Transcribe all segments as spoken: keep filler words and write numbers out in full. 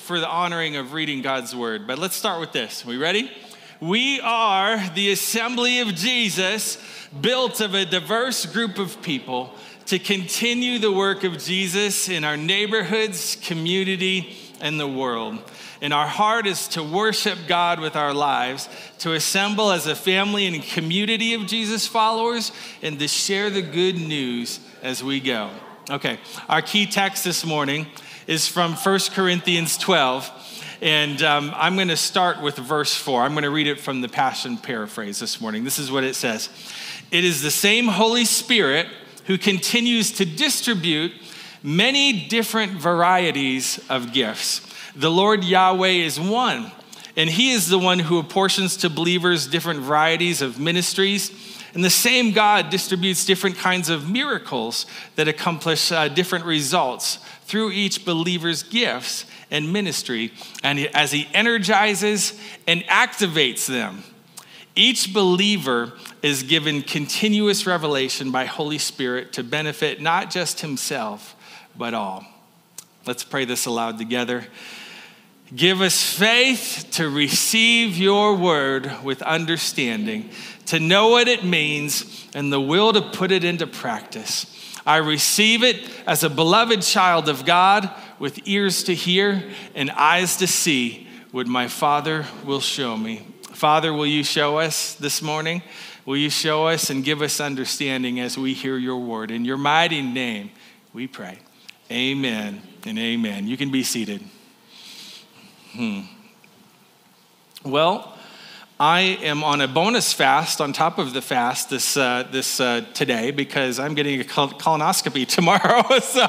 for the honoring of reading God's word, but let's start with this. We ready? We are the assembly of Jesus, built of a diverse group of people to continue the work of Jesus in our neighborhoods, community, and the world. And our heart is to worship God with our lives, to assemble as a family and community of Jesus followers, and to share the good news as we go. Okay, our key text this morning is from First Corinthians twelve, and um, I'm going to start with verse four. I'm going to read it from the Passion Paraphrase this morning. This is what it says. It is the same Holy Spirit who continues to distribute many different varieties of gifts. The Lord Yahweh is one, and he is the one who apportions to believers different varieties of ministries. And the same God distributes different kinds of miracles that accomplish uh, different results through each believer's gifts and ministry, and as he energizes and activates them. Each believer is given continuous revelation by Holy Spirit to benefit not just himself, but all. Let's pray this aloud together. Give us faith to receive your word with understanding, to know what it means, and the will to put it into practice. I receive it as a beloved child of God with ears to hear and eyes to see what my Father will show me. Father, will you show us this morning? Will you show us and give us understanding as we hear your word? In your mighty name, we pray. Amen and amen. You can be seated. Hmm. Well, I am on a bonus fast on top of the fast this uh, this uh, today because I'm getting a col- colonoscopy tomorrow. so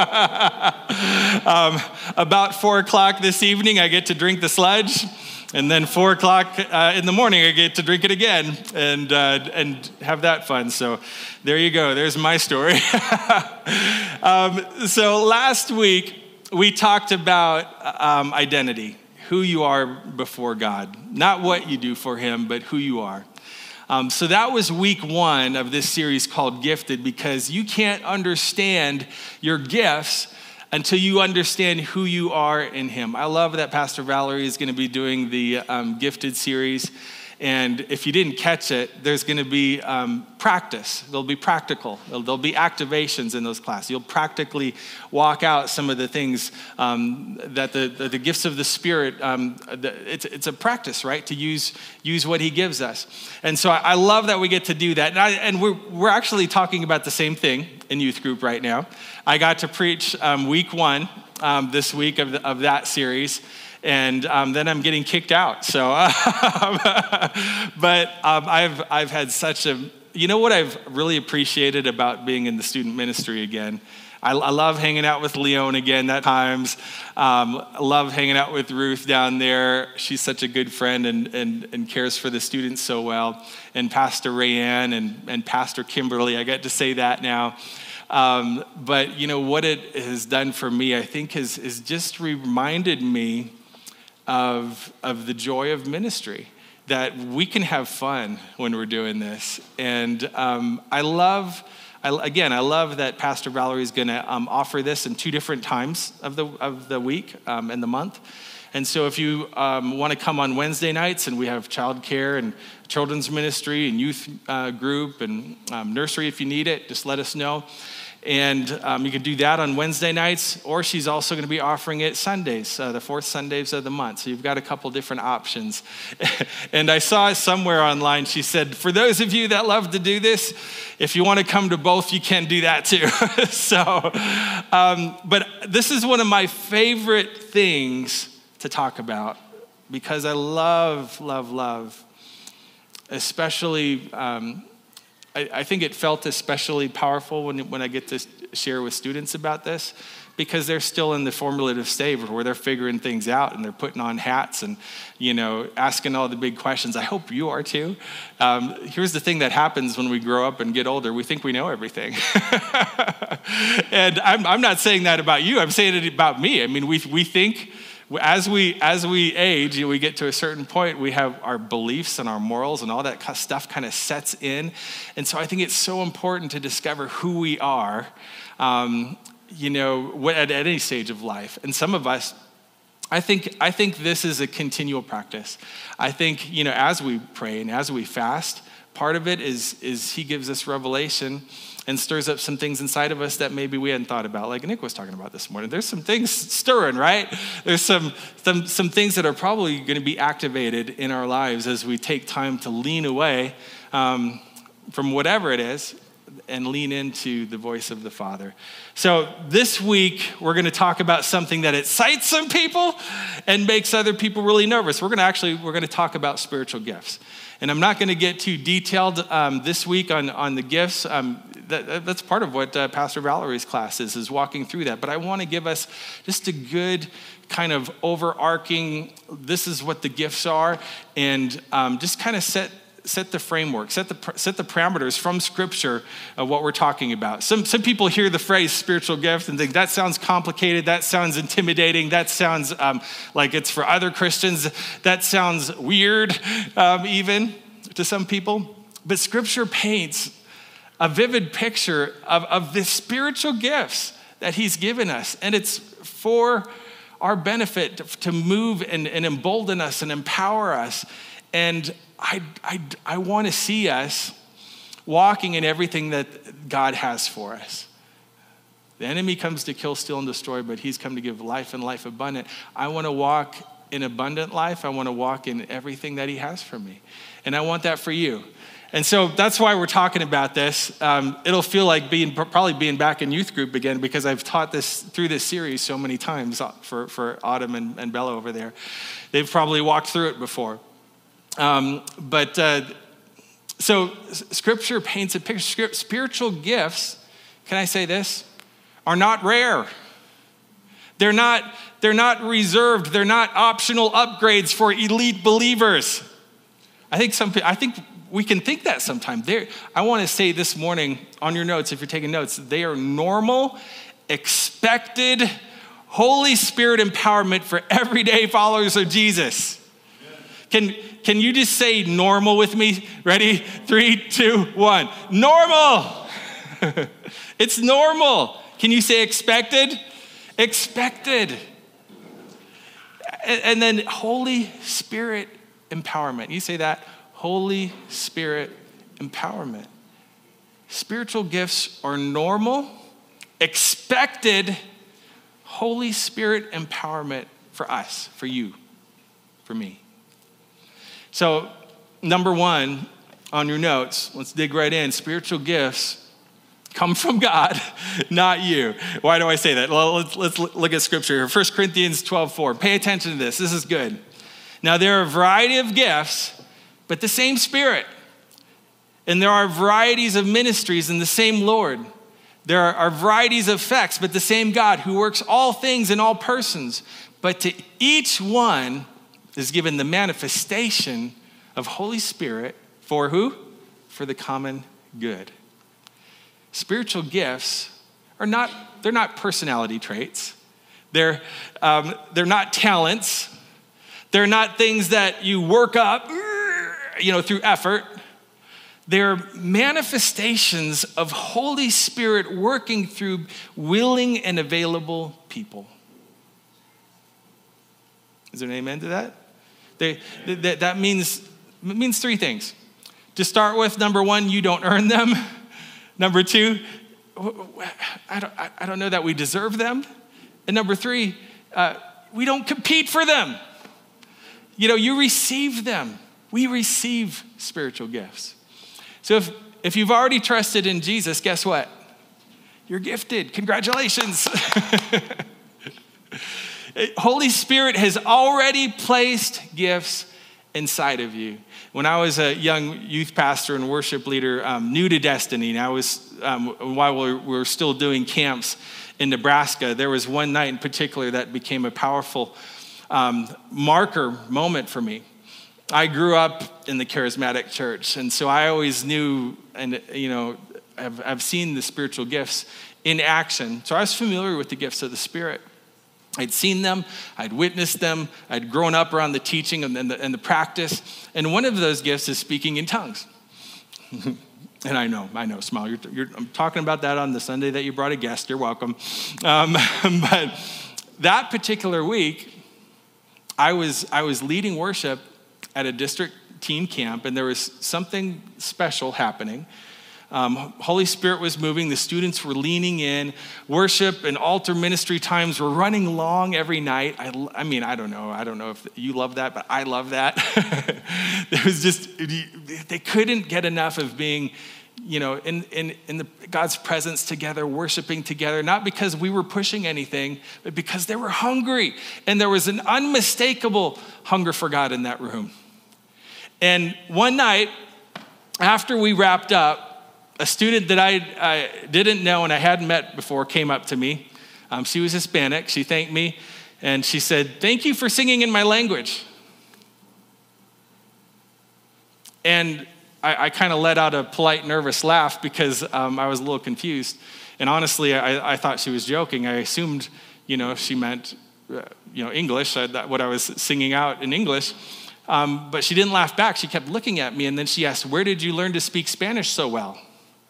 um, about four o'clock this evening, I get to drink the sludge, and then four o'clock uh, in the morning, I get to drink it again and uh, and have that fun. So there you go. There's my story. um, so last week we talked about um, identity. Who you are before God. Not what you do for him, but who you are. Um, so that was week one of this series called Gifted, because you can't understand your gifts until you understand who you are in him. I love that Pastor Valerie is going to be doing the um, Gifted series. And if you didn't catch it, there's going to be um, practice. There'll be practical. There'll, there'll be activations in those classes. You'll practically walk out some of the things um, that the, the the gifts of the Spirit. Um, the, it's it's a practice, right? To use use what He gives us. And so I, I love that we get to do that. And, I, and we're we're actually talking about the same thing in youth group right now. I got to preach um, week one um, this week of the, of that series. And um, then I'm getting kicked out. So, um, but um, I've I've had such a, you know what I've really appreciated about being in the student ministry again? I, I love hanging out with Leon again at times. Um, I love hanging out with Ruth down there. She's such a good friend and and, and cares for the students so well. And Pastor Rayanne and, and Pastor Kimberly, I get to say that now. Um, but you know what it has done for me, I think, is is just reminded me Of, of the joy of ministry, that we can have fun when we're doing this. And um, I love, I, again, I love that Pastor Valerie is going to um, offer this in two different times of the of the week um, and the month. And so if you um, want to come on Wednesday nights, and we have childcare and children's ministry and youth uh, group and um, nursery, if you need it, just let us know. And um, you can do that on Wednesday nights, or she's also going to be offering it Sundays, uh, the fourth Sundays of the month. So you've got a couple different options. And I saw somewhere online, she said, for those of you that love to do this, if you want to come to both, you can do that too. so, um, but this is one of my favorite things to talk about, because I love, love, love, especially, um, I, I think it felt especially powerful when, when I get to share with students about this, because they're still in the formulative stage where they're figuring things out and they're putting on hats and, you know, asking all the big questions. I hope you are too. Um, here's the thing that happens when we grow up and get older. We think we know everything. And I'm, I'm not saying that about you. I'm saying it about me. I mean, we we think as we as we age, we get to a certain point, we have our beliefs and our morals and all that stuff kind of sets in. And so I think it's so important to discover who we are, um, you know, at any stage of life. And some of us, I think I think this is a continual practice. I think, you know, as we pray and as we fast, part of it is, is he gives us revelation and stirs up some things inside of us that maybe we hadn't thought about, like Nick was talking about this morning. There's some things stirring, right? There's some, some, some things that are probably going to be activated in our lives as we take time to lean away um, from whatever it is and lean into the voice of the Father. So this week, we're going to talk about something that excites some people and makes other people really nervous. We're going to actually, we're going to talk about spiritual gifts. And I'm not going to get too detailed um, this week on, on the gifts. Um, that, that's part of what uh, Pastor Valerie's class is, is walking through that. But I want to give us just a good kind of overarching, this is what the gifts are, and um, just kind of set set the framework, set the set the parameters from Scripture of what we're talking about. Some some people hear the phrase spiritual gift and think that sounds complicated, that sounds intimidating, that sounds um, like it's for other Christians, that sounds weird um, even to some people. But Scripture paints a vivid picture of, of the spiritual gifts that he's given us, and it's for our benefit to, to move and, and embolden us and empower us. And I, I, I want to see us walking in everything that God has for us. The enemy comes to kill, steal, and destroy, but he's come to give life and life abundant. I want to walk in abundant life. I want to walk in everything that he has for me. And I want that for you. And so that's why we're talking about this. Um, it'll feel like being probably being back in youth group again, because I've taught this through this series so many times for, for Autumn and, and Bella over there. They've probably walked through it before. Um, but uh, so Scripture paints a picture. Spiritual gifts, can I say this, are not rare. They're not, they're not reserved. They're not optional upgrades for elite believers. I think some. I think we can think that sometimes. They're, I want to say this morning on your notes, if you're taking notes, they are normal, expected, Holy Spirit empowerment for everyday followers of Jesus. Can, can you just say normal with me? Ready? Three, two, one. Normal. It's normal. Can you say expected? Expected. And, and then Holy Spirit empowerment. You say that? Holy Spirit empowerment. Spiritual gifts are normal, expected, Holy Spirit empowerment for us, for you, for me. So, number one on your notes, let's dig right in. Spiritual gifts come from God, not you. Why do I say that? Well, let's, let's look at Scripture here. First Corinthians twelve four. Pay attention to this. This is good. Now, there are a variety of gifts, but the same Spirit. And there are varieties of ministries in the same Lord. There are varieties of effects, but the same God who works all things in all persons. But to each one is given the manifestation of Holy Spirit for who? For the common good. Spiritual gifts are not, they're not personality traits. They're, um, they're not talents. They're not things that you work up, you know, through effort. They're manifestations of Holy Spirit working through willing and available people. Is there an amen to that? They, that, that means, it means three things. To start with, number one, you don't earn them. Number two, I don't, I don't know that we deserve them. And number three, uh, we don't compete for them. You know, you receive them. We receive spiritual gifts. So if, if you've already trusted in Jesus, guess what? You're gifted. Congratulations. Holy Spirit has already placed gifts inside of you. When I was a young youth pastor and worship leader, um, new to Destiny, and I was, um, while we were still doing camps in Nebraska, there was one night in particular that became a powerful um, marker moment for me. I grew up in the charismatic church, and so I always knew, and you know, I've, I've seen the spiritual gifts in action. So I was familiar with the gifts of the Spirit. I'd seen them, I'd witnessed them, I'd grown up around the teaching and the, and the practice, and one of those gifts is speaking in tongues. And I know, I know, smile. You're, you're, I'm talking about that on the Sunday that you brought a guest. You're welcome. Um, but that particular week, I was I was leading worship at a district teen camp, and there was something special happening. Um, Holy Spirit was moving. The students were leaning in. Worship and altar ministry times were running long every night. I, I mean, I don't know. I don't know if you love that, but I love that. It was just, they couldn't get enough of being, you know, in, in, in the, God's presence together, worshiping together, not because we were pushing anything, but because they were hungry. And there was an unmistakable hunger for God in that room. And one night, after we wrapped up, a student that I, I didn't know and I hadn't met before came up to me. Um, she was Hispanic. She thanked me, and she said, "Thank you for singing in my language." And I, I kind of let out a polite, nervous laugh because um, I was a little confused. And honestly, I, I thought she was joking. I assumed, you know, she meant, uh, you know, English, I, that, what I was singing out in English. Um, but she didn't laugh back. She kept looking at me, and then she asked, "Where did you learn to speak Spanish so well?"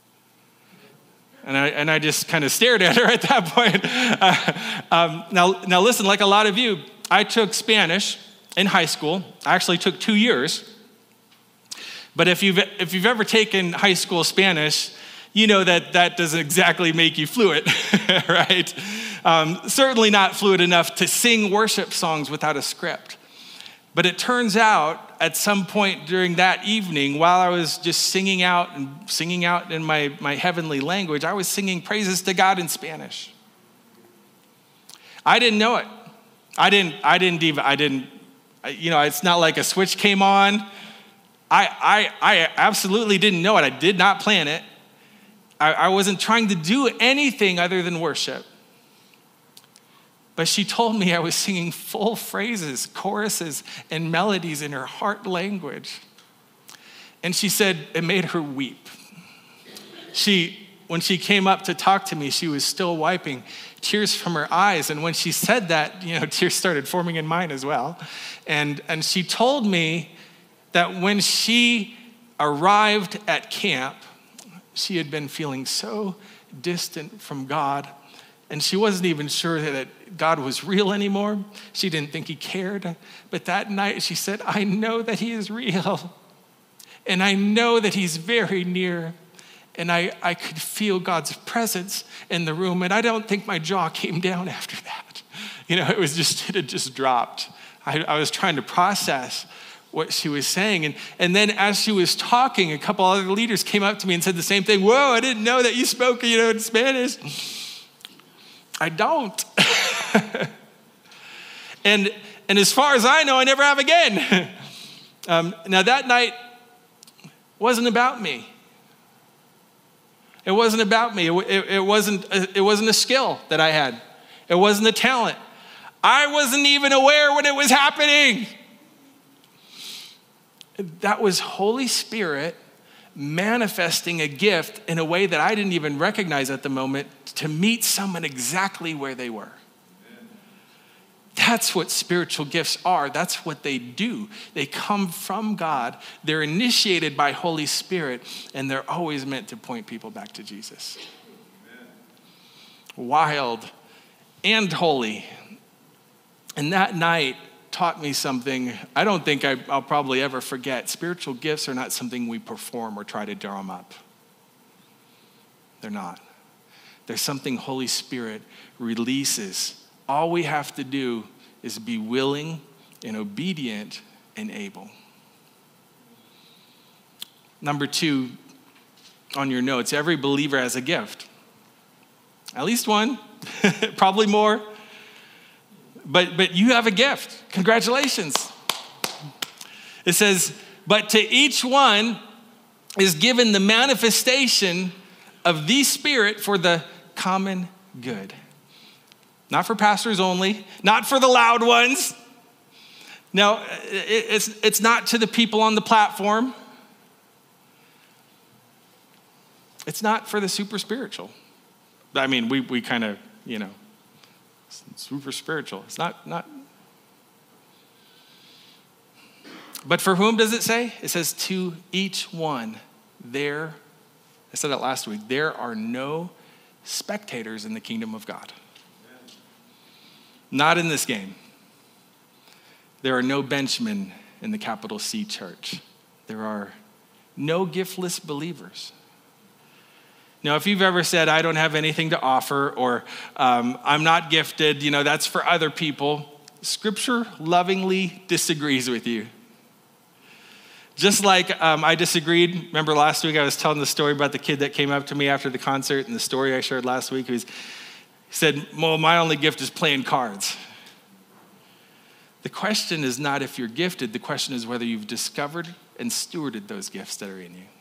And I, and I just kind of stared at her at that point. Uh, um, now, now listen, like a lot of you, I took Spanish in high school. I actually took two years. But if you've, if you've ever taken high school Spanish, you know that that doesn't exactly make you fluent, right? Um, certainly not fluent enough to sing worship songs without a script. But it turns out at some point during that evening, while I was just singing out and singing out in my, my heavenly language, I was singing praises to God in Spanish. I didn't know it. I didn't, I didn't even, I didn't, you know, it's not like a switch came on. I, I, I absolutely didn't know it. I did not plan it. I, I wasn't trying to do anything other than worship. But she told me I was singing full phrases, choruses, and melodies in her heart language. And she said it made her weep. She, when she came up to talk to me, she was still wiping tears from her eyes. And when she said that, you know, tears started forming in mine as well. And, and she told me that when she arrived at camp, she had been feeling so distant from God. And she wasn't even sure that God was real anymore. She didn't think he cared. But that night she said, "I know that he is real. And I know that he's very near. And I, I could feel God's presence in the room. And I don't think my jaw came down after that." You know, it was just, it had just dropped. I, I was trying to process what she was saying. And, and then as she was talking, a couple other leaders came up to me and said the same thing. "Whoa, I didn't know that you spoke, you know, in Spanish." I don't. and and as far as I know, I never have again. um, now that night wasn't about me. It wasn't about me. It, it, it wasn't. It wasn't a skill that I had. It wasn't a talent. I wasn't even aware when it was happening. That was Holy Spirit manifesting a gift in a way that I didn't even recognize at the moment to meet someone exactly where they were. Amen. That's what spiritual gifts are. That's what they do. They come from God. They're initiated by Holy Spirit, and they're always meant to point people back to Jesus. Amen. Wild and holy. And that night taught me something I don't think I, I'll probably ever forget. Spiritual gifts are not something we perform or try to drum up. They're not. There's something Holy Spirit releases. All we have to do is be willing and obedient and able. Number two, on your notes, every believer has a gift. At least one, probably more. But but you have a gift. Congratulations. It says, "But to each one is given the manifestation of the Spirit for the common good." Not for pastors only, not for the loud ones. No, it's, it's not to the people on the platform. It's not for the super spiritual. I mean, we we kind of, you know, super spiritual. It's not, not. But for whom does it say? It says, to each one there, I said that last week, there are no spectators in the kingdom of God. Not in this game. there are no Benchmen in the capital C church. There are no giftless believers. Now, if you've ever said, I don't have anything to offer, or um, I'm not gifted, you know, that's for other people, Scripture lovingly disagrees with you. Just like um, I disagreed, remember last week I was telling the story about the kid that came up to me after the concert, and the story I shared last week was, he said, well, my only gift is playing cards. The question is not if you're gifted, the question is whether you've discovered and stewarded those gifts that are in you.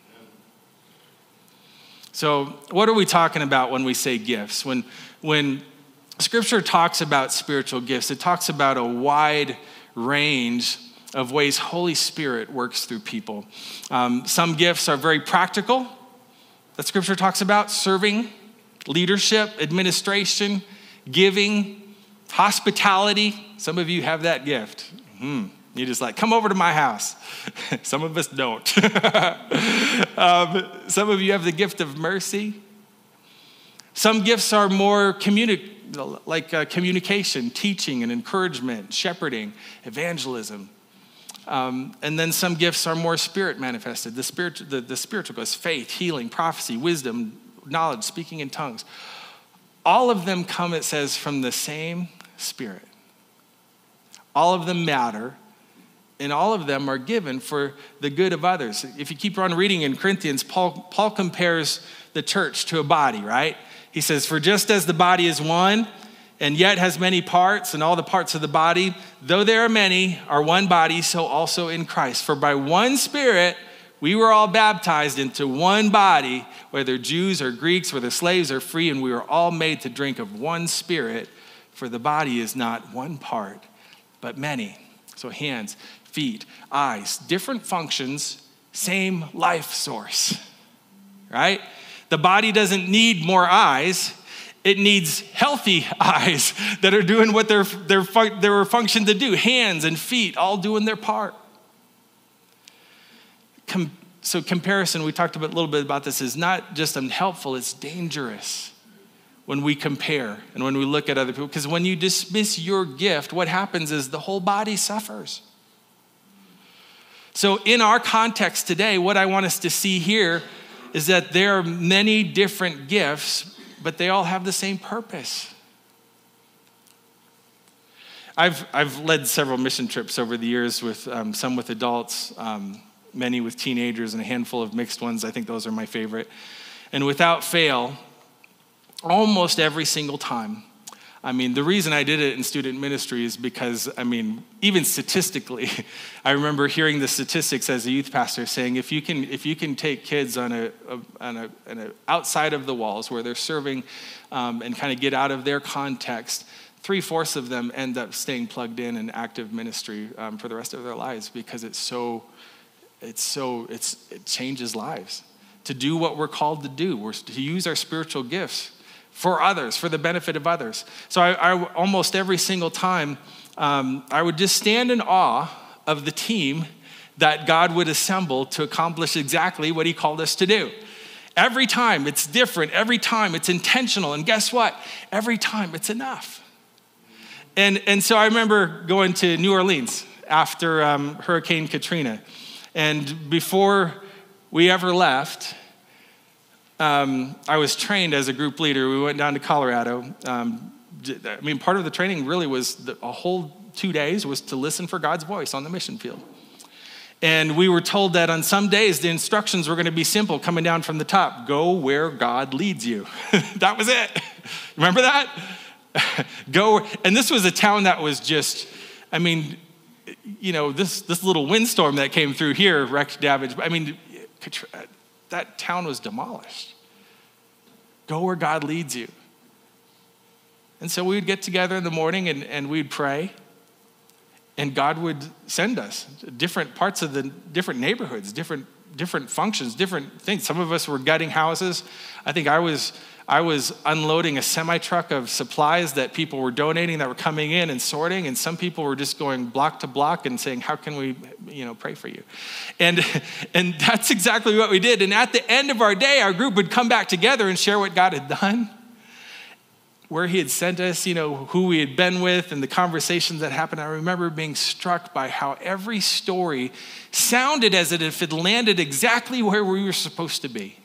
So what are we talking about when we say gifts? When, when Scripture talks about spiritual gifts, it talks about a wide range of ways Holy Spirit works through people. Um, some gifts are very practical, that Scripture talks about: serving, leadership, administration, giving, hospitality. Some of you have that gift. Hmm. You're just like, come over to my house. Some of us don't. um, some of you have the gift of mercy. Some gifts are more communi- like uh, communication, teaching and encouragement, shepherding, evangelism. Um, and then some gifts are more spirit manifested. The, spirit, the, the spiritual gifts: faith, healing, prophecy, wisdom, knowledge, speaking in tongues. All of them come, it says, from the same Spirit. All of them matter, and all of them are given for the good of others. If you keep on reading in Corinthians, Paul, Paul compares the church to a body, right? He says, for just as the body is one, and yet has many parts, and all the parts of the body, though there are many, are one body, so also in Christ. For by one Spirit we were all baptized into one body, whether Jews or Greeks, whether slaves or free, and we were all made to drink of one Spirit, for the body is not one part, but many. So hands, feet, eyes, different functions, same life source, right? The body doesn't need more eyes. It needs healthy eyes that are doing what they're, they're, they were functioned to do. Hands and feet all doing their part. Com- so comparison, we talked about, a little bit about this, is not just unhelpful, it's dangerous when we compare and when we look at other people. Because when you dismiss your gift, what happens is the whole body suffers. So in our context today, what I want us to see here is that there are many different gifts, but they all have the same purpose. I've I've led several mission trips over the years, with um, some with adults, um, many with teenagers, and a handful of mixed ones. I think those are my favorite. And without fail, almost every single time, I mean, the reason I did it in student ministry is because, I mean, even statistically, I remember hearing the statistics as a youth pastor saying, if you can, if you can take kids on a, a, on a, on a outside of the walls where they're serving um, and kind of get out of their context, three-fourths of them end up staying plugged in in active ministry um, for the rest of their lives, because it's so, it's so, it's it changes lives. To do what we're called to do, we're to use our spiritual gifts for others, for the benefit of others. So I, I almost every single time, um, I would just stand in awe of the team that God would assemble to accomplish exactly what he called us to do. Every time it's different, every time it's intentional, and guess what? Every time it's enough. And, and so I remember going to New Orleans after um, Hurricane Katrina, and before we ever left, Um, I was trained as a group leader. We went down to Colorado. Um, I mean, part of the training really was the, a whole two days was to listen for God's voice on the mission field. And we were told that on some days, the instructions were going to be simple, coming down from the top: go where God leads you. That was it. Remember that? Go. And this was a town that was just, I mean, you know, this, this little windstorm that came through here wreaked damage. I mean, that town was demolished. Go where God leads you. And so we would get together in the morning and, and we'd pray, and God would send us different parts of the different neighborhoods, different different functions, different things. Some of us were gutting houses. I think I was I was unloading a semi-truck of supplies that people were donating, that were coming in and sorting, and some people were just going block to block and saying, how can we, you know, pray for you? And, and that's exactly what we did. And at the end of our day, our group would come back together and share what God had done. where he had sent us, you know, who we had been with and the conversations that happened, I remember being struck by how every story sounded as if it landed exactly where we were supposed to be.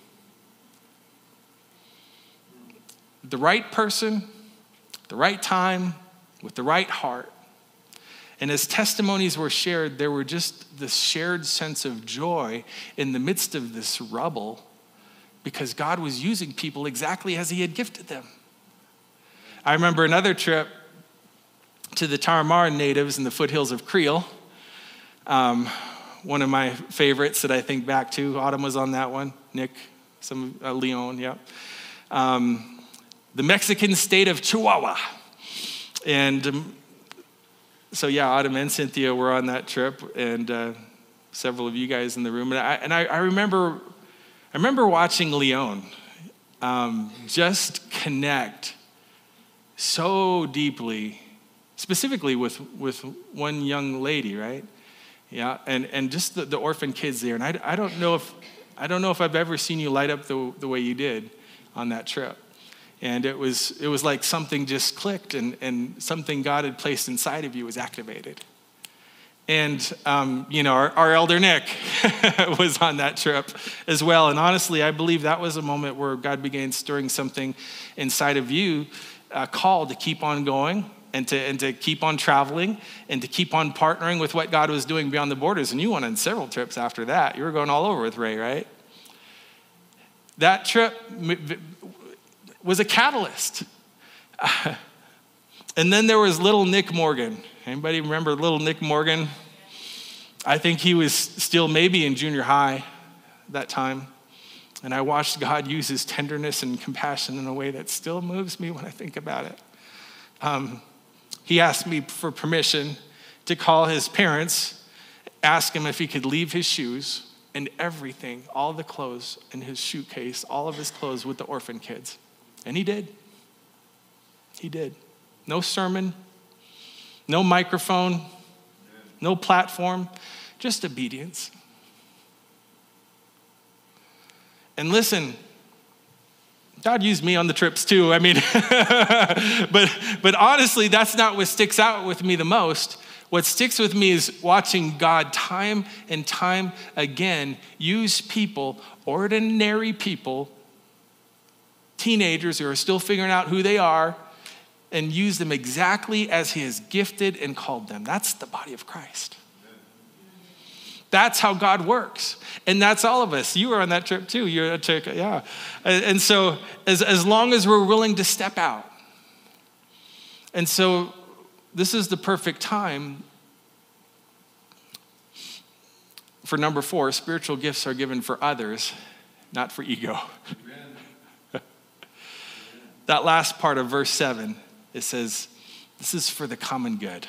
The right person, the right time, with the right heart. And as testimonies were shared, there were just this shared sense of joy in the midst of this rubble because God was using people exactly as he had gifted them. I remember another trip to the Tarahumara natives in the foothills of Creel. Um, one of my favorites that I think back to. Autumn was on that one. Nick, some uh, Leon, yeah. Um, the Mexican state of Chihuahua. And um, so, yeah, Autumn and Cynthia were on that trip, and uh, several of you guys in the room. And I, and I, I remember, I remember watching Leon um, just connect so deeply, specifically with, with one young lady, right? Yeah, and, and just the, the orphan kids there. And I, I don't know if I don't know if I've ever seen you light up the, the way you did on that trip. And it was it was like something just clicked, and, and something God had placed inside of you was activated. And, um, you know, our, our elder Nick was on that trip as well. And honestly, I believe that was a moment where God began stirring something inside of you, a call to keep on going and to, and to keep on traveling and to keep on partnering with what God was doing beyond the borders. And you went on several trips after that. You were going all over with Ray, right? That trip was a catalyst. Uh, and then there was little Nick Morgan. Anybody remember little Nick Morgan? I think he was still maybe in junior high that time. And I watched God use his tenderness and compassion in a way that still moves me when I think about it. Um, he asked me for permission to call his parents, ask him if he could leave his shoes and everything, all the clothes in his shoe case, all of his clothes with the orphan kids. And he did. He did. No sermon, no microphone, no platform, just obedience. And listen, God used me on the trips too. I mean, but but honestly, that's not what sticks out with me the most. What sticks with me is watching God time and time again use people, ordinary people, teenagers who are still figuring out who they are, and use them exactly as he has gifted and called them. That's the body of Christ. That's how God works. And that's all of us. You were on that trip too. You're a chick, yeah. And so as, as long as we're willing to step out. And so this is the perfect time for number four. Spiritual gifts are given for others, not for ego. That last part of verse seven, it says, this is for the common good.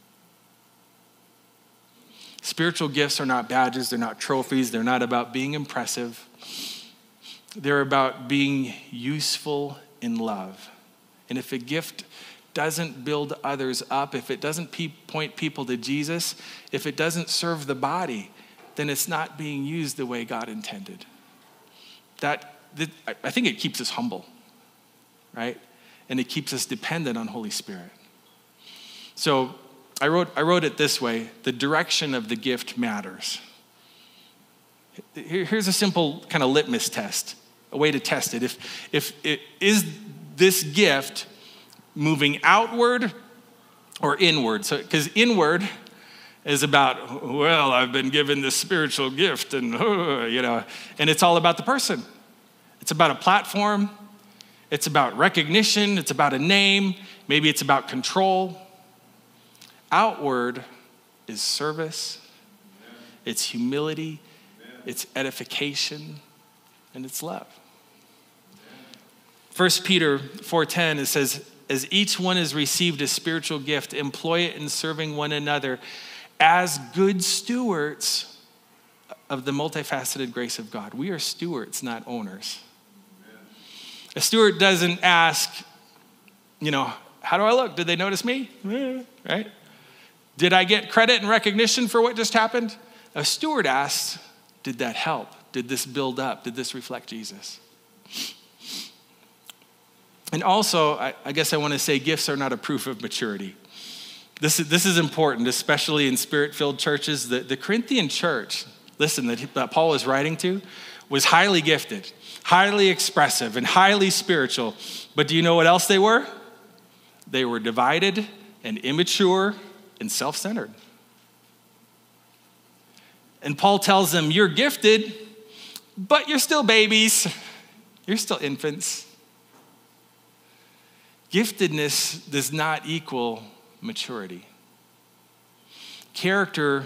Spiritual gifts are not badges, they're not trophies, they're not about being impressive. They're about being useful in love. And if a gift doesn't build others up, if it doesn't pe- point people to Jesus, if it doesn't serve the body, then it's not being used the way God intended. That, that I think it keeps us humble, right? And it keeps us dependent on Holy Spirit. So I wrote, I wrote it this way: the direction of the gift matters. Here, here's a simple kind of litmus test, a way to test it. If, if it is this gift moving outward or inward? So, because inward is about, well, I've been given this spiritual gift, and uh, you know, and it's all about the person. It's about a platform. It's about recognition. It's about a name. Maybe it's about control. Outward is service. It's humility. It's edification. And it's love. First Peter four ten, it says, as each one has received a spiritual gift, employ it in serving one another as good stewards of the multifaceted grace of God. We are stewards, not owners. A steward doesn't ask, you know, how do I look? Did they notice me? Right? Did I get credit and recognition for what just happened? A steward asks, did that help? Did this build up? Did this reflect Jesus? And also, I, I guess I want to say gifts are not a proof of maturity. This is, this is important, especially in spirit-filled churches. The, the Corinthian church, listen, that, he, that Paul was writing to, was highly gifted, highly expressive, and highly spiritual. But do you know what else they were? They were divided and immature and self-centered. And Paul tells them, you're gifted, but you're still babies. You're still infants. Giftedness does not equal maturity. Character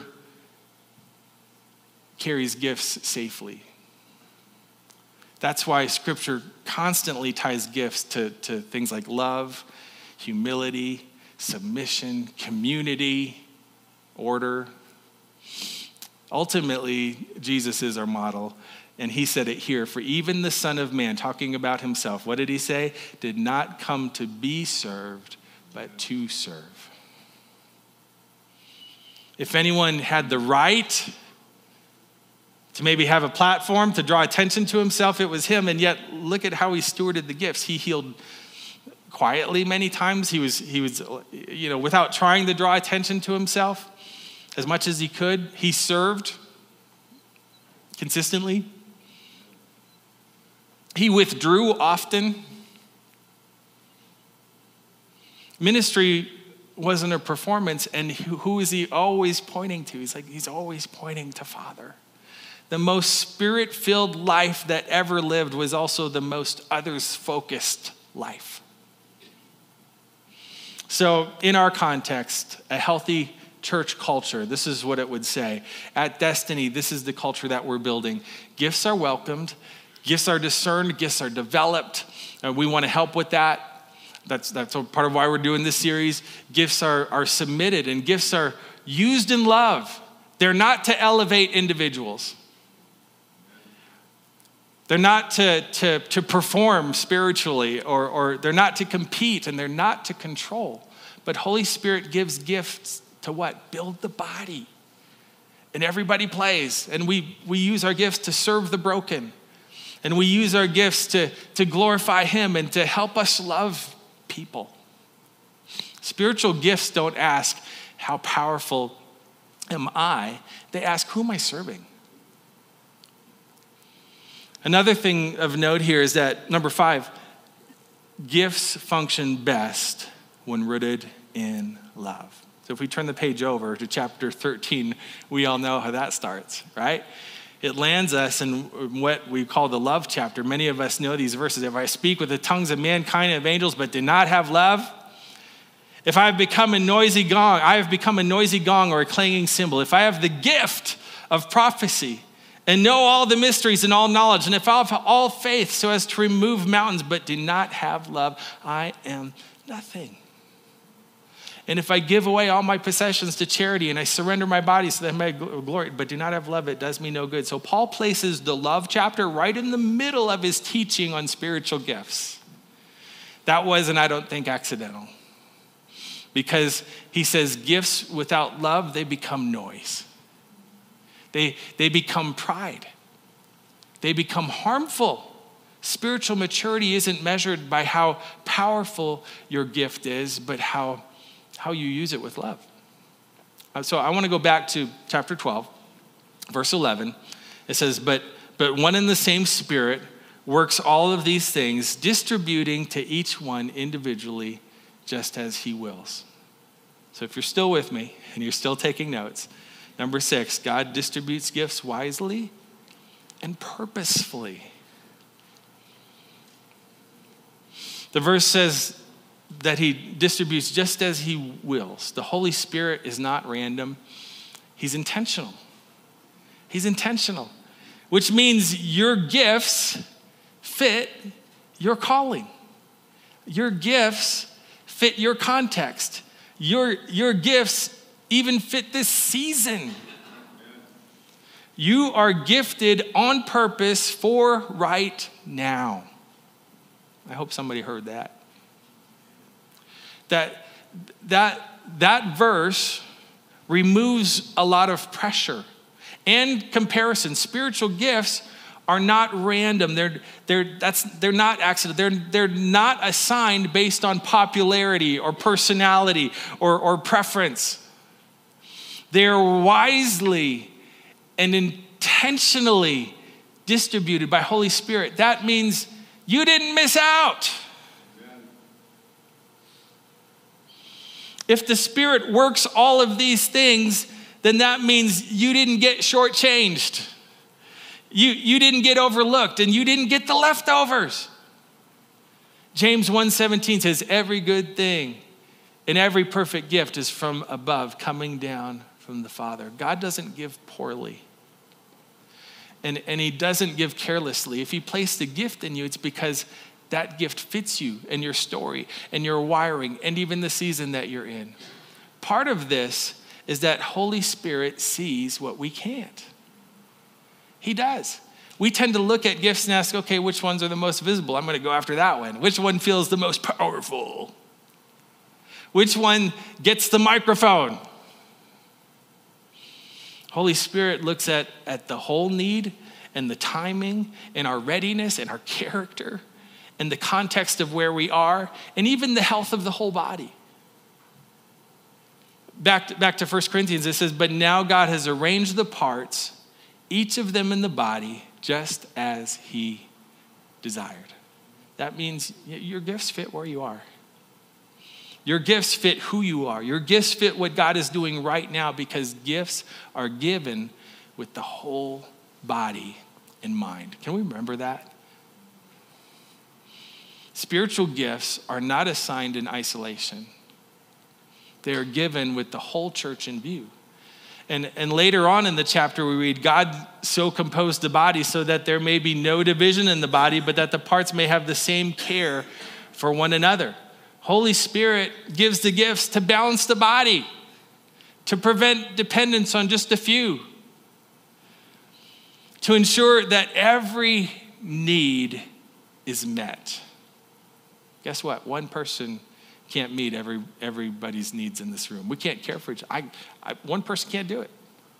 carries gifts safely. That's why Scripture constantly ties gifts to, to things like love, humility, submission, community, order. Ultimately, Jesus is our model. And he said it here, for even the Son of Man, talking about himself, what did he say? Did not come to be served, but to serve. If anyone had the right to maybe have a platform to draw attention to himself, it was him. And yet, look at how he stewarded the gifts. He healed quietly many times. He was, he was, you know, without trying to draw attention to himself as much as he could. He served consistently. He withdrew often. Ministry wasn't a performance, and who is he always pointing to? He's like, he's always pointing to Father. The most spirit-filled life that ever lived was also the most others-focused life. So in our context, a healthy church culture, this is what it would say. At Destiny, this is the culture that we're building. Gifts are welcomed. Gifts are discerned. Gifts are developed. And we want to help with that. That's, that's part of why we're doing this series. Gifts are, are submitted, and gifts are used in love. They're not to elevate individuals. They're not to, to, to perform spiritually, or, or they're not to compete, and they're not to control. But Holy Spirit gives gifts to what? Build the body. And everybody plays. And we, we use our gifts to serve the broken. And we use our gifts to, to glorify him and to help us love people. Spiritual gifts don't ask, how powerful am I? They ask, who am I serving? Another thing of note here is that, number five, gifts function best when rooted in love. So if we turn the page over to chapter thirteen, we all know how that starts, right? It lands us in what we call the love chapter. Many of us know these verses. If I speak with the tongues of mankind and of angels, but do not have love, if I have become a noisy gong, I have become a noisy gong or a clanging cymbal. If I have the gift of prophecy and know all the mysteries and all knowledge, and if I have all faith so as to remove mountains, but do not have love, I am nothing. And if I give away all my possessions to charity and I surrender my body so that I may glory, but do not have love, it does me no good. So Paul places the love chapter right in the middle of his teaching on spiritual gifts. That wasn't, I don't think, accidental. Because he says gifts without love, they become noise. They, they become pride. They become harmful. Spiritual maturity isn't measured by how powerful your gift is, but how how you use it with love. So I want to go back to chapter twelve, verse eleven. It says, but, but one and the same Spirit works all of these things, distributing to each one individually just as he wills. So if you're still with me and you're still taking notes, number six, God distributes gifts wisely and purposefully. The verse says that he distributes just as he wills. The Holy Spirit is not random. He's intentional. He's intentional, which means your gifts fit your calling. Your gifts fit your context. Your, your gifts even fit this season. You are gifted on purpose for right now. I hope somebody heard that. That, that, that verse removes a lot of pressure and comparison. Spiritual gifts are not random. They're, they're, that's, they're not accident. They're, they're not assigned based on popularity or personality or, or preference. They're wisely and intentionally distributed by Holy Spirit. That means you didn't miss out. Amen. If the Spirit works all of these things, then that means you didn't get shortchanged. You, you didn't get overlooked, and you didn't get the leftovers. James one seventeen says, every good thing and every perfect gift is from above, coming down from the Father. God doesn't give poorly. And, and he doesn't give carelessly. If he placed a gift in you, it's because that gift fits you and your story and your wiring and even the season that you're in. Part of this is that Holy Spirit sees what we can't. He does. We tend to look at gifts and ask, okay, which ones are the most visible? I'm going to go after that one. Which one feels the most powerful? Which one gets the microphone? Holy Spirit looks at, at the whole need and the timing and our readiness and our character and the context of where we are and even the health of the whole body. Back to, back to First Corinthians, it says, but now God has arranged the parts, each of them in the body, just as he desired. That means your gifts fit where you are. Your gifts fit who you are. Your gifts fit what God is doing right now, because gifts are given with the whole body in mind. Can we remember that? Spiritual gifts are not assigned in isolation. They are given with the whole church in view. And, and later on in the chapter we read, God so composed the body so that there may be no division in the body, but that the parts may have the same care for one another. Holy Spirit gives the gifts to balance the body, to prevent dependence on just a few, to ensure that every need is met. Guess what? One person can't meet every everybody's needs in this room. We can't care for each other. I, I, one person can't do it.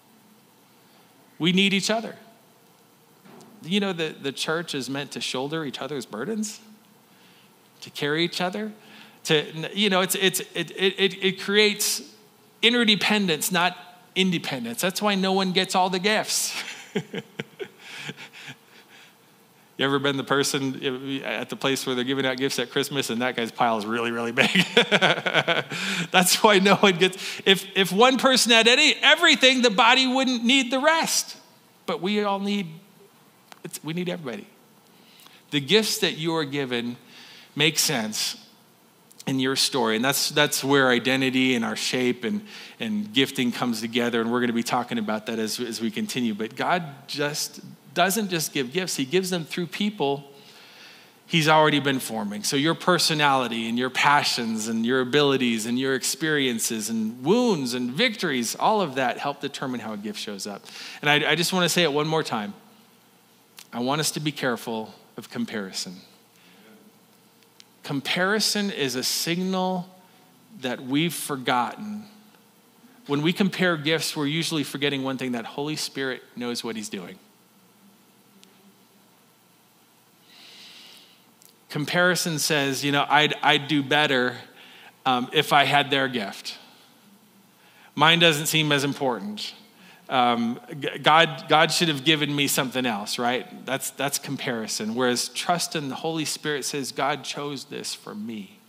We need each other. You know, the, the church is meant to shoulder each other's burdens, to carry each other. To, you know, it's, it's, it, it, it creates interdependence, not independence. That's why no one gets all the gifts. You ever been the person at the place where they're giving out gifts at Christmas and that guy's pile is really, really big? That's why no one gets, if, if one person had any, everything, the body wouldn't need the rest. But we all need, it's, we need everybody. The gifts that you are given make sense in your story. And that's that's where identity and our shape and, and gifting comes together. And we're going to be talking about that as, as we continue. But God just doesn't just give gifts. He gives them through people he's already been forming. So your personality and your passions and your abilities and your experiences and wounds and victories, all of that help determine how a gift shows up. And I, I just want to say it one more time. I want us to be careful of comparison. Comparison is a signal that we've forgotten. When we compare gifts, we're usually forgetting one thing, that Holy Spirit knows what he's doing. Comparison says, you know, I'd, I'd do better um, if I had their gift. Mine doesn't seem as important. Um, God, God should have given me something else, right? That's, that's comparison. Whereas trust in the Holy Spirit says, God chose this for me.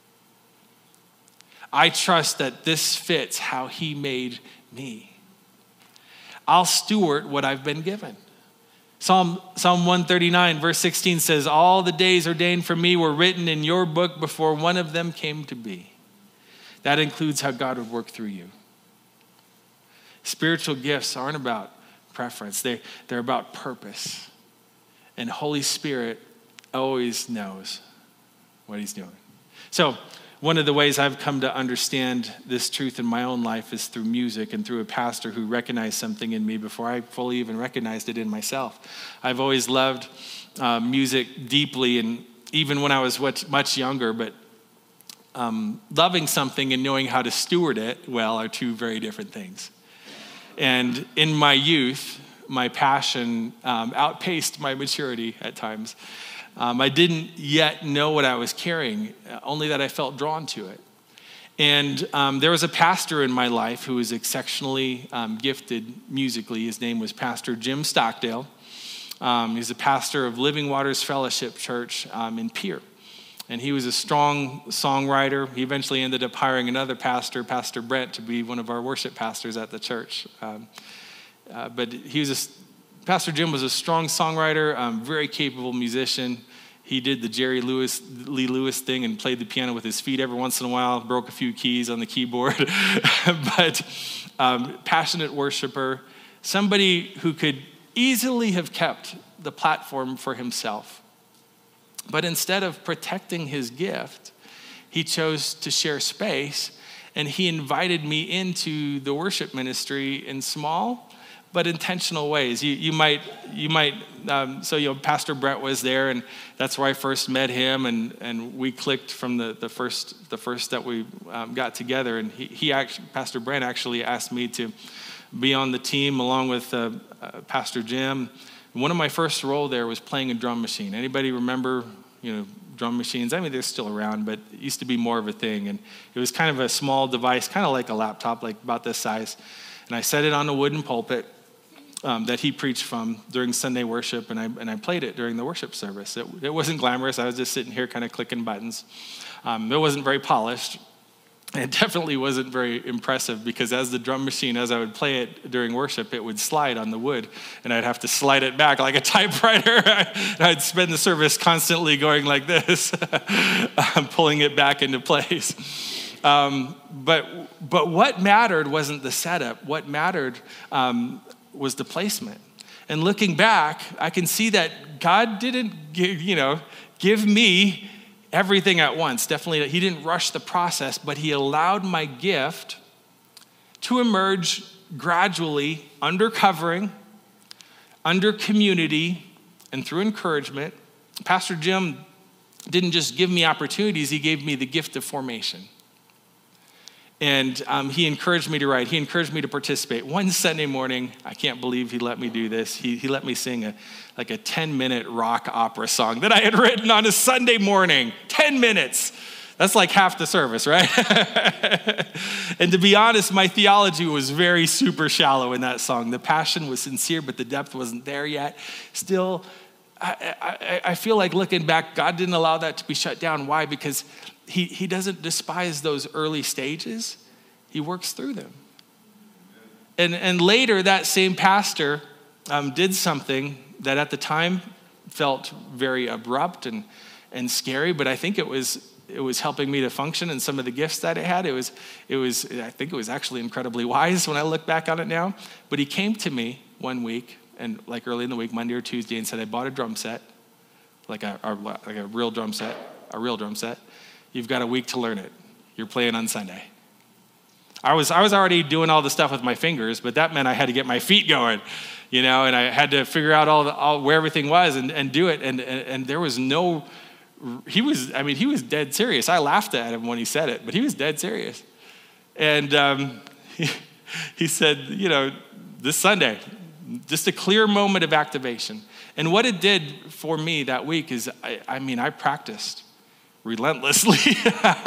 I trust that this fits how he made me. I'll steward what I've been given. Psalm, Psalm one thirty-nine, verse sixteen says, all the days ordained for me were written in your book before one of them came to be. That includes how God would work through you. Spiritual gifts aren't about preference. They, they're about purpose. And Holy Spirit always knows what he's doing. So one of the ways I've come to understand this truth in my own life is through music and through a pastor who recognized something in me before I fully even recognized it in myself. I've always loved uh, music deeply, and even when I was much younger, but um, loving something and knowing how to steward it well are two very different things. And in my youth, my passion um, outpaced my maturity at times. Um, I didn't yet know what I was carrying, only that I felt drawn to it. And um, there was a pastor in my life who was exceptionally um, gifted musically. His name was Pastor Jim Stockdale. Um, he's a pastor of Living Waters Fellowship Church um, in Pierre. And he was a strong songwriter. He eventually ended up hiring another pastor, Pastor Brent, to be one of our worship pastors at the church. Um, uh, but he was a Pastor Jim was a strong songwriter, um, very capable musician. He did the Jerry Lewis, Lee Lewis thing and played the piano with his feet every once in a while, broke a few keys on the keyboard. But um, passionate worshiper, somebody who could easily have kept the platform for himself. But instead of protecting his gift, he chose to share space, and he invited me into the worship ministry in small but intentional ways. You, you might, you might. Um, so you know, Pastor Brett was there, and that's where I first met him, and, and we clicked from the, the first the first that we um, got together. And he, he actually, Pastor Brett actually asked me to be on the team along with uh, uh, Pastor Jim. One of my first role there was playing a drum machine. Anybody remember, you know, drum machines? I mean, they're still around, but it used to be more of a thing. And it was kind of a small device, kind of like a laptop, like about this size. And I set it on a wooden pulpit Um, that he preached from during Sunday worship, and I and I played it during the worship service. It, it wasn't glamorous. I was just sitting here kind of clicking buttons. Um, it wasn't very polished. It definitely wasn't very impressive, because as the drum machine, as I would play it during worship, it would slide on the wood, and I'd have to slide it back like a typewriter. I'd spend the service constantly going like this, pulling it back into place. Um, but but what mattered wasn't the setup. What mattered um, was the placement. And looking back, I can see that God didn't give, you know, give me everything at once. Definitely, he didn't rush the process, but he allowed my gift to emerge gradually under covering, under community, and through encouragement. Pastor Jim didn't just give me opportunities, he gave me the gift of formation. And um, he encouraged me to write. He encouraged me to participate. One Sunday morning, I can't believe he let me do this. He, he let me sing a like a ten-minute rock opera song that I had written on a Sunday morning. ten minutes. That's like half the service, right? And to be honest, my theology was very super shallow in that song. The passion was sincere, but the depth wasn't there yet. Still, I, I, I feel like looking back, God didn't allow that to be shut down. Why? Because He, he doesn't despise those early stages. He works through them. And, and later, that same pastor um, did something that at the time felt very abrupt and, and scary, but I think it was it was helping me to function in some of the gifts that it had. It was, it was I think it was actually incredibly wise when I look back on it now. But he came to me one week, and like early in the week, Monday or Tuesday, and said, I bought a drum set, like a, a like a real drum set, a real drum set. You've got a week to learn it. You're playing on Sunday. I was I was already doing all the stuff with my fingers, but that meant I had to get my feet going, you know, and I had to figure out all, the, all where everything was and, and do it. And, and and there was no, he was, I mean, he was dead serious. I laughed at him when he said it, but he was dead serious. And um, he, he said, you know, this Sunday, just a clear moment of activation. And what it did for me that week is, I, I mean, I practiced relentlessly.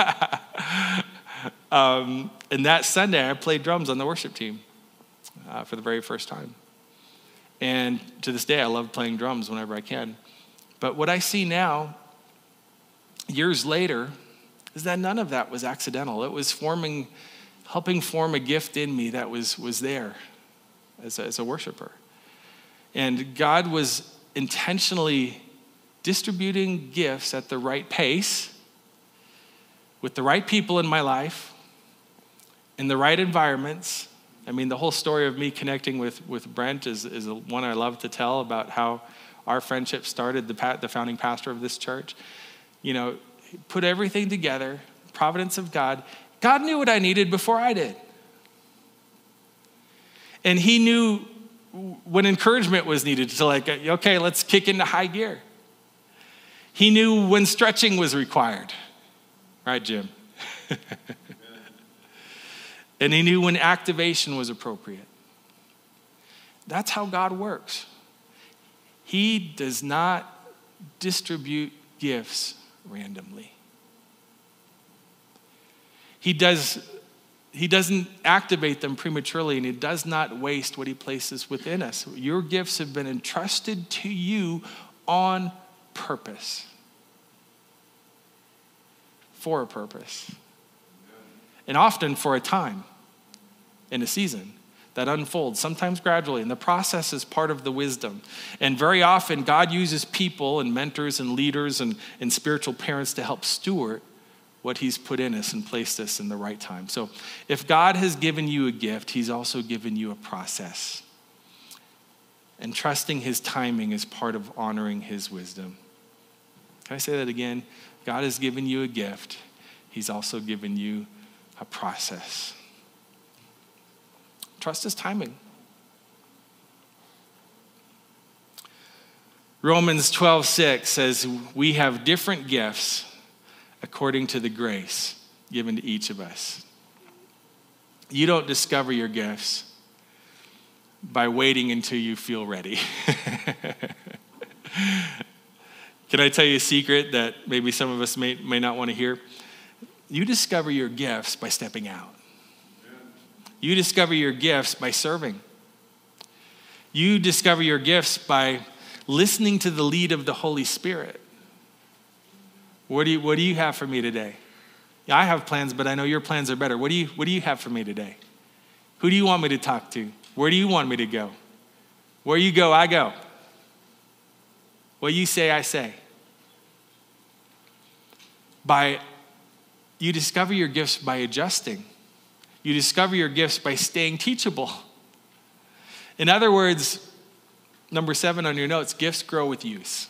um, and that Sunday, I played drums on the worship team uh, for the very first time. And to this day, I love playing drums whenever I can. But what I see now, years later, is that none of that was accidental. It was forming, helping form a gift in me that was, was there as a, as a worshiper. And God was intentionally distributing gifts at the right pace, with the right people in my life, in the right environments. I mean, the whole story of me connecting with, with Brent is, is one I love to tell about how our friendship started, the, the founding pastor of this church. You know, put everything together, providence of God. God knew what I needed before I did. And he knew when encouragement was needed to like, okay, let's kick into high gear. He knew when stretching was required. Right, Jim? And he knew when activation was appropriate. That's how God works. He does not distribute gifts randomly. He does, he doesn't activate them prematurely, and he does not waste what he places within us. Your gifts have been entrusted to you on purpose. For a purpose. And often for a time in a season that unfolds, sometimes gradually. And the process is part of the wisdom. And very often God uses people and mentors and leaders and, and spiritual parents to help steward what he's put in us and placed us in the right time. So if God has given you a gift, he's also given you a process. And trusting his timing is part of honoring his wisdom. Can I say that again? God has given you a gift. He's also given you a process. Trust his timing. Romans twelve six says, we have different gifts according to the grace given to each of us. You don't discover your gifts by waiting until you feel ready. Can I tell you a secret that maybe some of us may, may not want to hear? You discover your gifts by stepping out. You discover your gifts by serving. You discover your gifts by listening to the lead of the Holy Spirit. What do you, what do you have for me today? Yeah, I have plans, but I know your plans are better. What do you, what do you have for me today? Who do you want me to talk to? Where do you want me to go? Where you go, I go. What you say, I say. By, you discover your gifts by adjusting. You discover your gifts by staying teachable. In other words, number seven on your notes, gifts grow with use.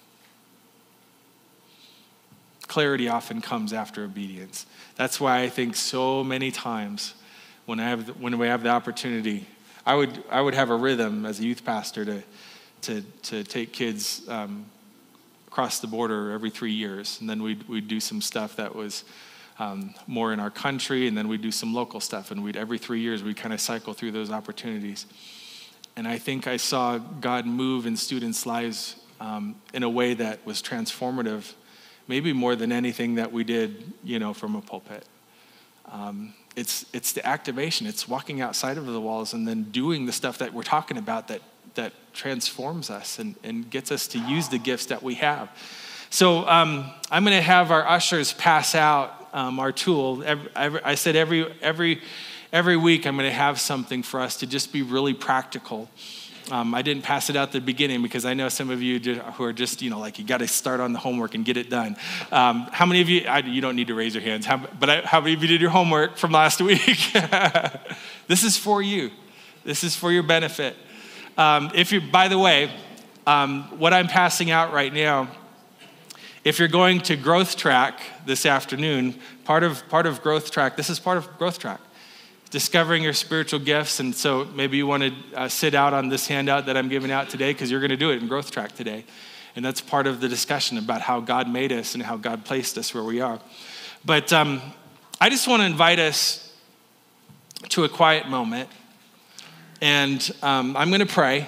Clarity often comes after obedience. That's why I think so many times when I have when we have the opportunity, I would I would have a rhythm as a youth pastor to to to take kids um, across the border every three years, and then we'd we'd do some stuff that was um, more in our country, and then we'd do some local stuff, and we'd every three years we'd kind of cycle through those opportunities. And I think I saw God move in students' lives um, in a way that was transformative, maybe more than anything that we did, you know, from a pulpit. Um, it's it's the activation. It's walking outside of the walls and then doing the stuff that we're talking about that that transforms us and, and gets us to use the gifts that we have. So um, I'm going to have our ushers pass out um, our tool. Every, every, I said every every every week I'm going to have something for us to just be really practical. Um, I didn't pass it out at the beginning because I know some of you who are just, you know, like you got to start on the homework and get it done. Um, how many of you, I, you don't need to raise your hands, how, but I, how many of you did your homework from last week? This is for you. This is for your benefit. Um, if you, by the way, um, what I'm passing out right now, if you're going to Growth Track this afternoon, part of part of Growth Track, this is part of Growth Track. Discovering your spiritual gifts, and so maybe you want to uh, sit out on this handout that I'm giving out today because you're going to do it in Growth Track today. And that's part of the discussion about how God made us and how God placed us where we are. But um, I just want to invite us to a quiet moment, and um, I'm going to pray.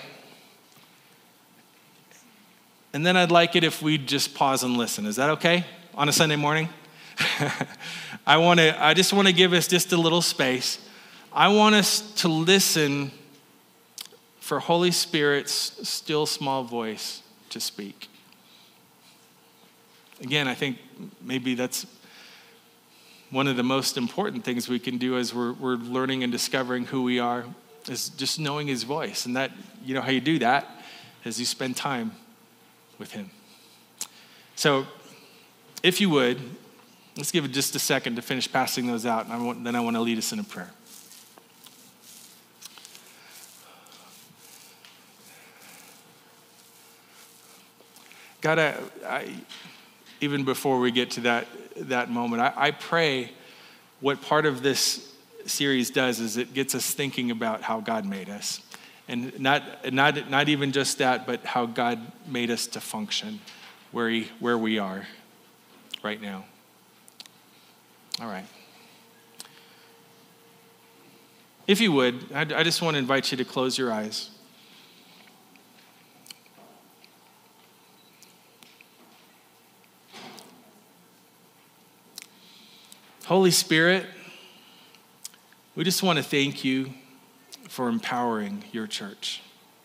And then I'd like it if we'd just pause and listen. Is that okay on a Sunday morning? I want to. I just want to give us just a little space. I want us to listen for Holy Spirit's still small voice to speak. Again, I think maybe that's one of the most important things we can do as we're, we're learning and discovering who we are, is just knowing his voice. And that, you know how you do that is you spend time with him. So if you would, let's give it just a second to finish passing those out, and I want, then I want to lead us in a prayer. God, I, I, even before we get to that that moment, I, I pray what part of this series does is it gets us thinking about how God made us. And not not not even just that, but how God made us to function where he, where we are right now. All right. If you would, I, I just want to invite you to close your eyes. Holy Spirit, we just want to thank you for empowering your church.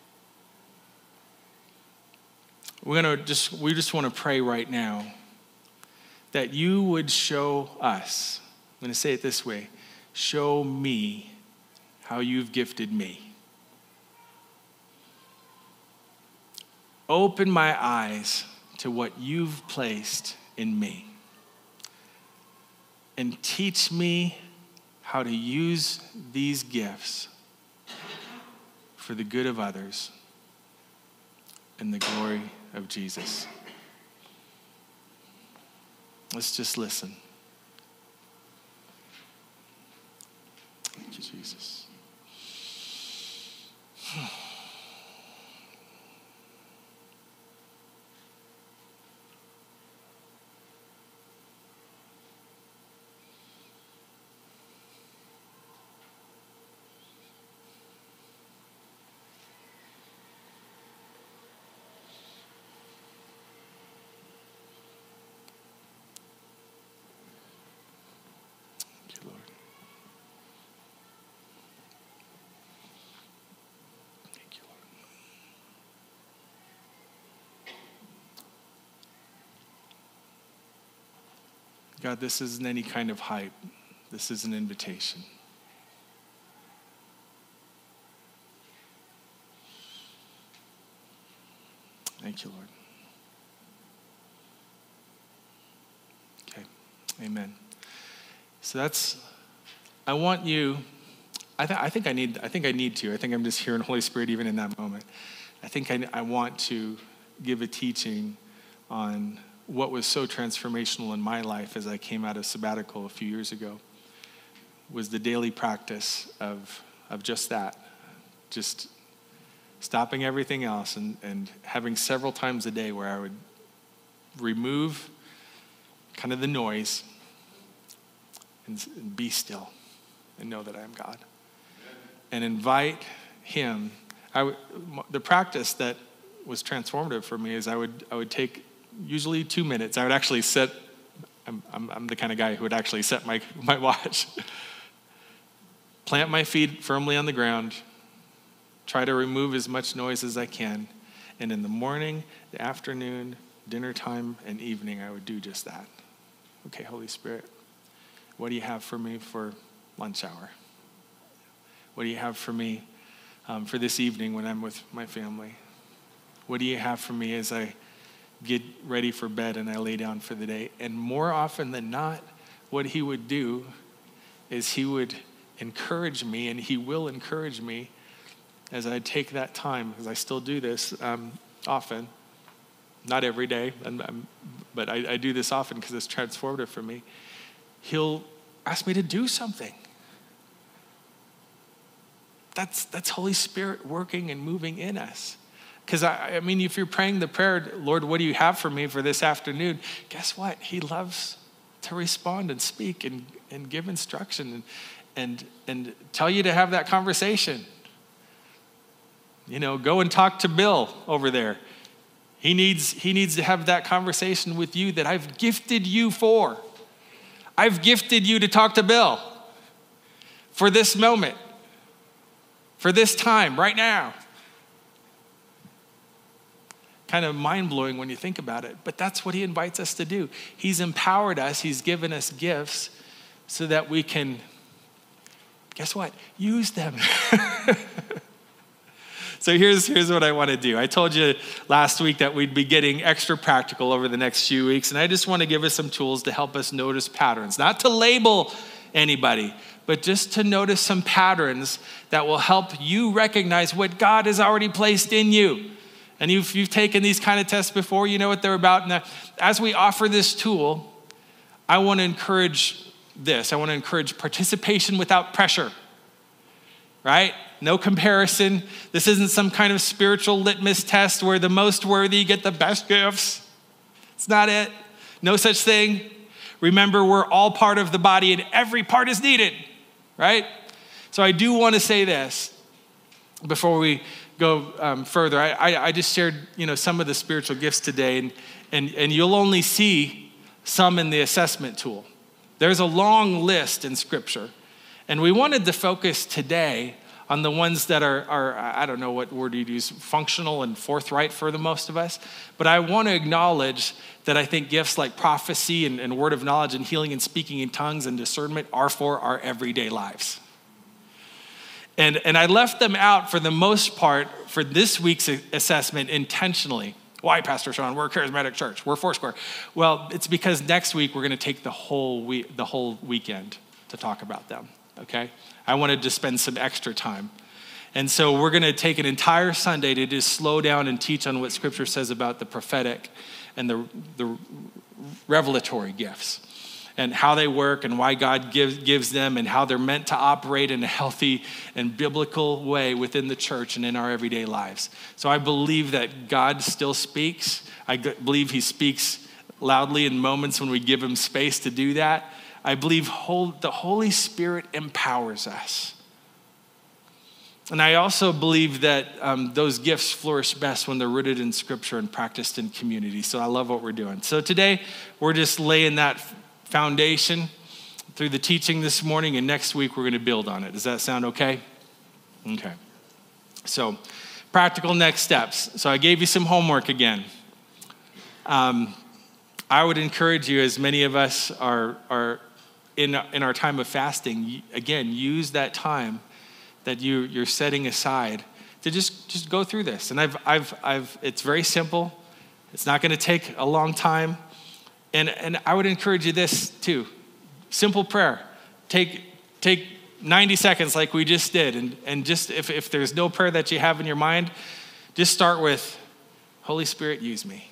We're gonna just we just want to pray right now that you would show us. I'm going to say it this way: show me how you've gifted me. Open my eyes to what you've placed in me. And teach me how to use these gifts for the good of others and the glory of Jesus. Let's just listen. Thank you, Jesus. God, this isn't any kind of hype. This is an invitation. Thank you, Lord. Okay, amen. So that's, I want you, I, th- I think I need, I think I need to. I think I'm just hearing Holy Spirit even in that moment. I think I, I want to give a teaching on what was so transformational in my life as I came out of sabbatical a few years ago was the daily practice of, of just that, just stopping everything else and, and having several times a day where I would remove kind of the noise and, and be still and know that I am God. And invite him. I w- the practice that was transformative for me is I would I would take usually two minutes. I would actually set, I'm, I'm, I'm the kind of guy who would actually set my, my watch. Plant my feet firmly on the ground, try to remove as much noise as I can, and in the morning, the afternoon, dinner time, and evening, I would do just that. Okay, Holy Spirit, what do you have for me for lunch hour? What do you have for me um, for this evening when I'm with my family? What do you have for me as I get ready for bed and I lay down for the day? And more often than not, what he would do is he would encourage me, and he will encourage me as I take that time, because I still do this um, often, not every day, and, um, but I, I do this often because it's transformative for me. He'll ask me to do something. That's, that's Holy Spirit working and moving in us. Because, I, I mean, if you're praying the prayer, Lord, what do you have for me for this afternoon? Guess what? He loves to respond and speak and, and give instruction and, and, and tell you to have that conversation. You know, go and talk to Bill over there. He needs, he needs to have that conversation with you that I've gifted you for. I've gifted you to talk to Bill for this moment, for this time, right now. Kind of mind-blowing when you think about it, but that's what he invites us to do. He's empowered us, he's given us gifts so that we can, guess what? Use them. So here's, here's what I want to do. I told you last week that we'd be getting extra practical over the next few weeks, and I just want to give us some tools to help us notice patterns, not to label anybody, but just to notice some patterns that will help you recognize what God has already placed in you. And you've, you've taken these kind of tests before, you know what they're about. And as we offer this tool, I want to encourage this. I want to encourage participation without pressure, right? No comparison. This isn't some kind of spiritual litmus test where the most worthy get the best gifts. It's not it. No such thing. Remember, we're all part of the body and every part is needed, right? So I do want to say this before we go um, further. I, I, I just shared, you know, some of the spiritual gifts today, and, and, and you'll only see some in the assessment tool. There's a long list in Scripture. And we wanted to focus today on the ones that are, are, I don't know what word you'd use, functional and forthright for the most of us. But I want to acknowledge that I think gifts like prophecy and, and word of knowledge and healing and speaking in tongues and discernment are for our everyday lives. And, and I left them out for the most part for this week's assessment intentionally. Why, Pastor Sean? We're a charismatic church. We're Foursquare. Well, it's because next week we're going to take the whole week, the whole weekend to talk about them, okay? I wanted to spend some extra time. And so we're going to take an entire Sunday to just slow down and teach on what Scripture says about the prophetic and the, the revelatory gifts and how they work and why God gives, gives them and how they're meant to operate in a healthy and biblical way within the church and in our everyday lives. So I believe that God still speaks. I believe he speaks loudly in moments when we give him space to do that. I believe whole, the Holy Spirit empowers us. And I also believe that um, those gifts flourish best when they're rooted in Scripture and practiced in community. So I love what we're doing. So today, we're just laying that foundation through the teaching this morning, and next week we're going to build on it. Does that sound okay? Okay. So, practical next steps. So I gave you some homework again. Um, I would encourage you, as many of us are, are in, in our time of fasting, again, use that time that you, you're setting aside to just, just go through this. And I've, I've, I've, it's very simple. It's not going to take a long time. And, and I would encourage you this too. Simple prayer. Take, take ninety seconds like we just did. And, and just if, if there's no prayer that you have in your mind, just start with, Holy Spirit, use me.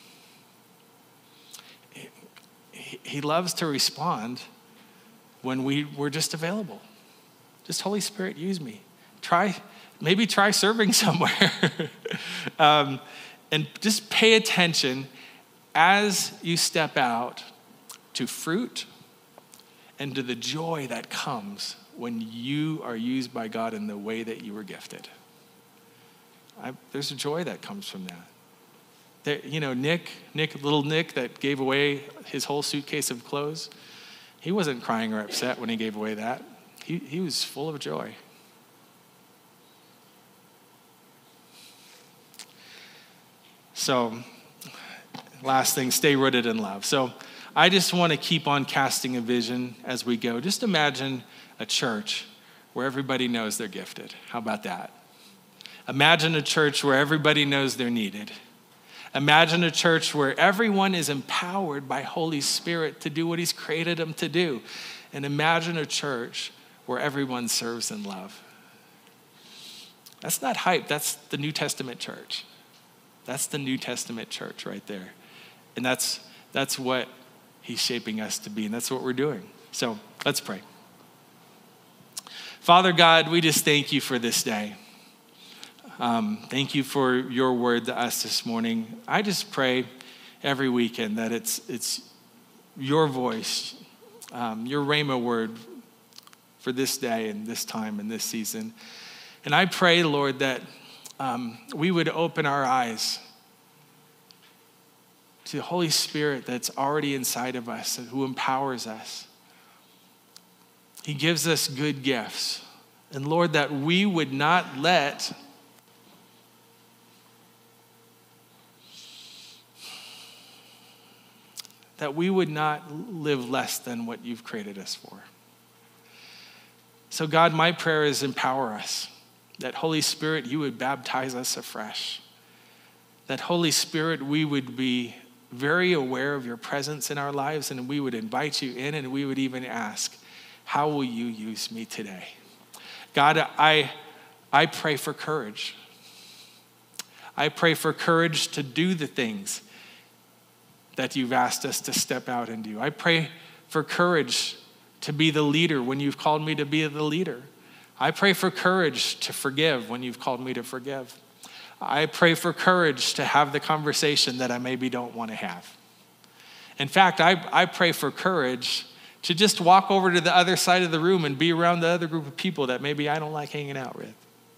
He, he loves to respond when we, we're just available. Just Holy Spirit, use me. Try, maybe try serving somewhere. um, and just pay attention as you step out to fruit and to the joy that comes when you are used by God in the way that you were gifted. I, there's a joy that comes from that. There, you know, Nick, Nick, little Nick that gave away his whole suitcase of clothes, he wasn't crying or upset when he gave away that. He, he was full of joy. So, last thing, stay rooted in love. So I just want to keep on casting a vision as we go. Just imagine a church where everybody knows they're gifted. How about that? Imagine a church where everybody knows they're needed. Imagine a church where everyone is empowered by Holy Spirit to do what he's created them to do. And imagine a church where everyone serves in love. That's not hype. That's the New Testament church. That's the New Testament church right there. And that's that's what he's shaping us to be, and that's what we're doing. So let's pray. Father God, we just thank you for this day. Um, thank you for your word to us this morning. I just pray every weekend that it's it's your voice, um, your Rhema word for this day and this time and this season. And I pray, Lord, that um, we would open our eyes to the Holy Spirit that's already inside of us and who empowers us. He gives us good gifts. And Lord, that we would not let that we would not live less than what you've created us for. So God, my prayer is empower us. That Holy Spirit, you would baptize us afresh. That Holy Spirit, we would be very aware of your presence in our lives, and we would invite you in, and we would even ask, how will you use me today? God, I, I pray for courage. I pray for courage to do the things that you've asked us to step out and do. I pray for courage to be the leader when you've called me to be the leader. I pray for courage to forgive when you've called me to forgive. I pray for courage to have the conversation that I maybe don't want to have. In fact, I, I pray for courage to just walk over to the other side of the room and be around the other group of people that maybe I don't like hanging out with.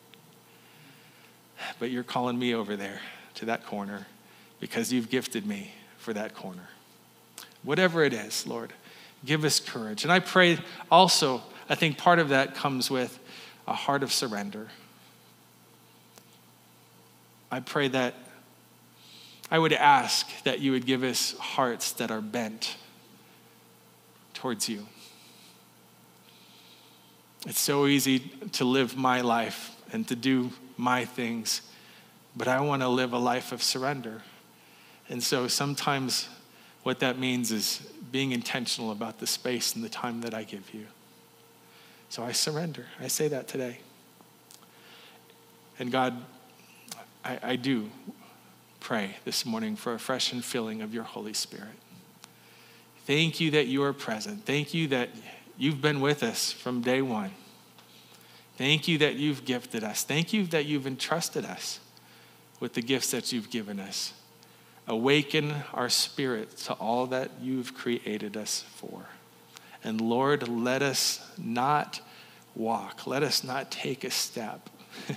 But you're calling me over there to that corner because you've gifted me for that corner. Whatever it is, Lord, Give us courage. And I pray also, I think part of that comes with a heart of surrender. I pray that I would ask that you would give us hearts that are bent towards you. It's so easy to live my life and to do my things, but I want to live a life of surrender. And so sometimes what that means is being intentional about the space and the time that I give you. So I surrender. I say that today. And God, I, I do pray this morning for a fresh infilling of your Holy Spirit. Thank you that you are present. Thank you that you've been with us from day one. Thank you that you've gifted us. Thank you that you've entrusted us with the gifts that you've given us. Awaken our spirit to all that you've created us for. And Lord, let us not walk, let us not take a step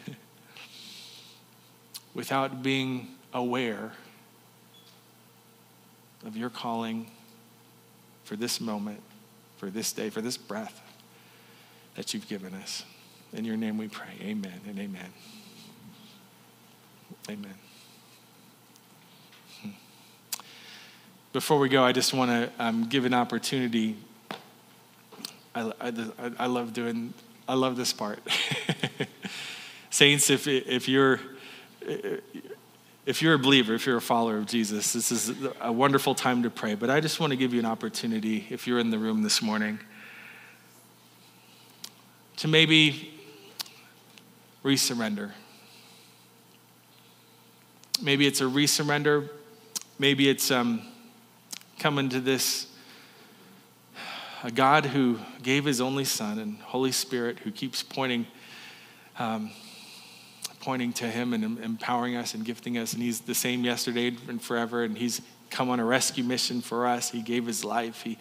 without being aware of your calling for this moment, for this day, for this breath that you've given us. In your name we pray, amen and amen. Amen. Hmm. Before we go, I just want to um, give an opportunity. I, I, I love doing, I love this part. Saints, if if you're if you're a believer, if you're a follower of Jesus, this is a wonderful time to pray. But I just want to give you an opportunity, if you're in the room this morning, to maybe resurrender. Maybe it's a resurrender. Maybe it's um, coming to this, a God who gave his only son and Holy Spirit who keeps pointing um, pointing to him and empowering us and gifting us. And he's the same yesterday and forever. And he's come on a rescue mission for us. He gave his life. He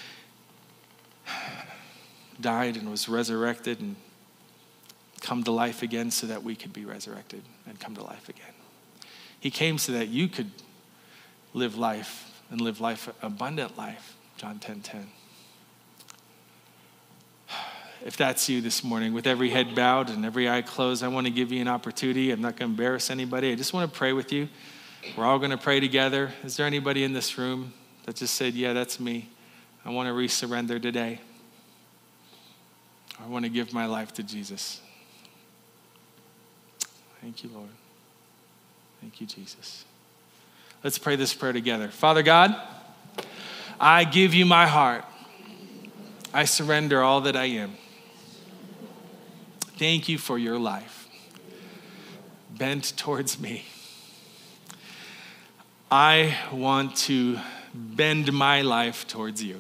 died and was resurrected and come to life again so that we could be resurrected and come to life again. He came so that you could live life and live life, abundant life, John ten ten. If that's you this morning, with every head bowed and every eye closed, I want to give you an opportunity. I'm not going to embarrass anybody. I just want to pray with you. We're all going to pray together. Is there anybody in this room that just said, yeah, that's me. I want to resurrender today. I want to give my life to Jesus. Thank you, Lord. Thank you, Jesus. Let's pray this prayer together. Father God, I give you my heart. I surrender all that I am. Thank you for your life bent towards me. I want to bend my life towards you.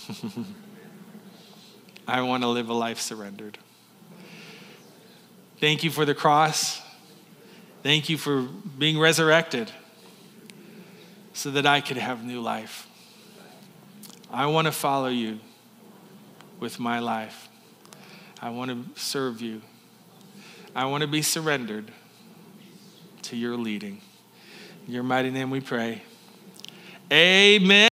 I want to live a life surrendered. Thank you for the cross. Thank you for being resurrected so that I could have new life. I want to follow you with my life. I want to serve you. I want to be surrendered to your leading. In your mighty name we pray. Amen.